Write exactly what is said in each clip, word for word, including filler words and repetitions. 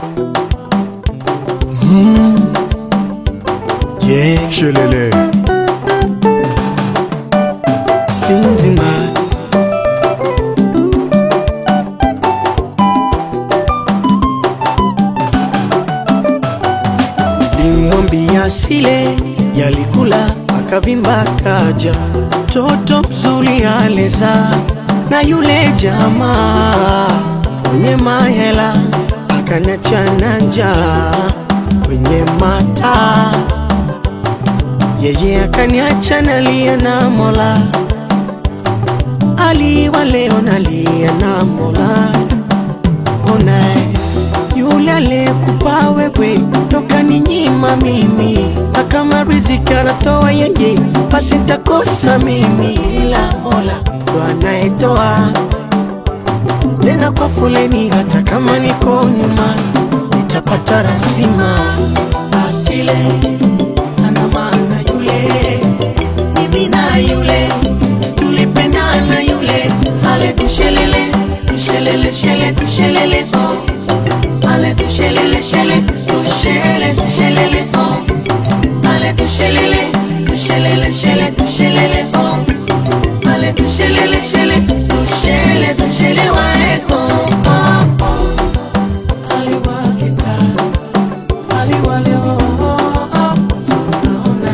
Mm. Yeah. Shelele Sindima limwambia sile yalikula akavimba kaja toto mzuri aleza na yule jamaa mwenye mahela akaniachana njaa kwenye mata yeye akaniacha nalia na Mola aliwa leo nalia na Mola ona yule aliyekupa wewe toka ninyima mimi na kama riziki anatoa yeye basi nitakosa mimi ila Mola ndo anayetoa tena kwa fuleni hata kama niko nyuma nitapata rasima asile ana maana yule mimi na yule tulipendana yule ale tushelele tushelele shele tushelele oh ale tushelele shele tushele tushelele oh ale tushelele tushelele shele tushelele oh ale tushelele shele tushele tushele waeko oh aliwa kita aliwa leo oh sunaona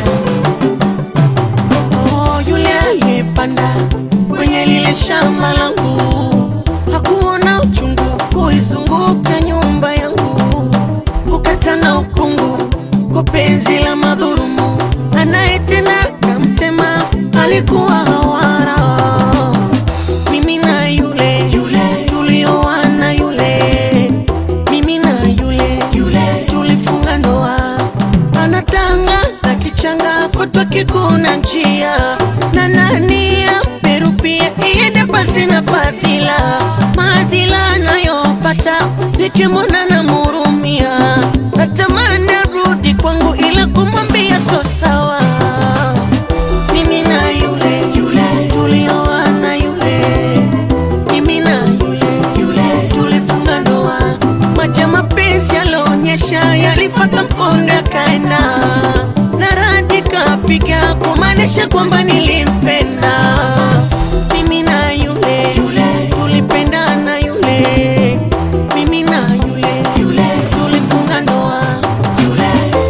oh yule alipanda kwenye lile shamba langu hakuona uchungu kuizunguka nyumba yangu ukatana ukungu kwa penzi la madhurumu anayetena kamtema alikuwa hawara mimi na yule yule tulioana yule mimi na yule yule tulifunga ndoa anatanga na kichanga kutwa kikuna njia na nani ya Peru pia iende pasi na fadhila maadhila nayopata nikimwona na murumia natamani arudi kwangu ila kumwambia so sawa mimi na yule yule tulioana yule mimi na yule yule tulifunga ndoa maji ya mapenzi yalionyesha yalipata mkondo yakaenda na radi kapiga kumaanisha kwamba nilimpenda mimi na yule yule tulipendana yule mimi na yule yule tulifunga ndoa yule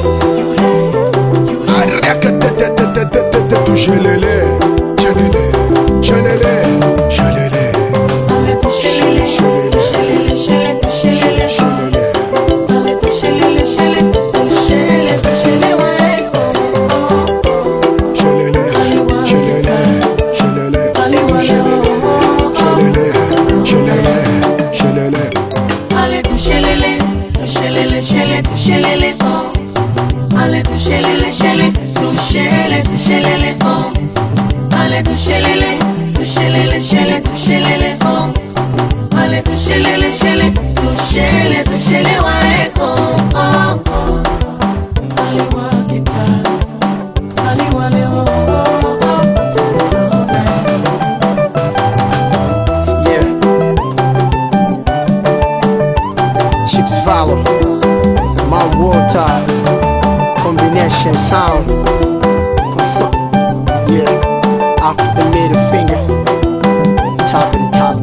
yule yule tushelele shelele shelele shelele ale tushelele shelele shelele tushelele ale tushelele shelele tushele tushele waeko shelele shelele shelele aliwa shelele shelele shelele ale tushelele tushelele shele tushelele oh ale tushelele shele tushele tushelele oh ale tushelele tushelele shele tushelele oh ale tushelele shele tushele tushele waeko oh oh aliwa kita aliwa leo oh oh yeah Chicks follow my world top combination sound yeah after the middle finger top of the top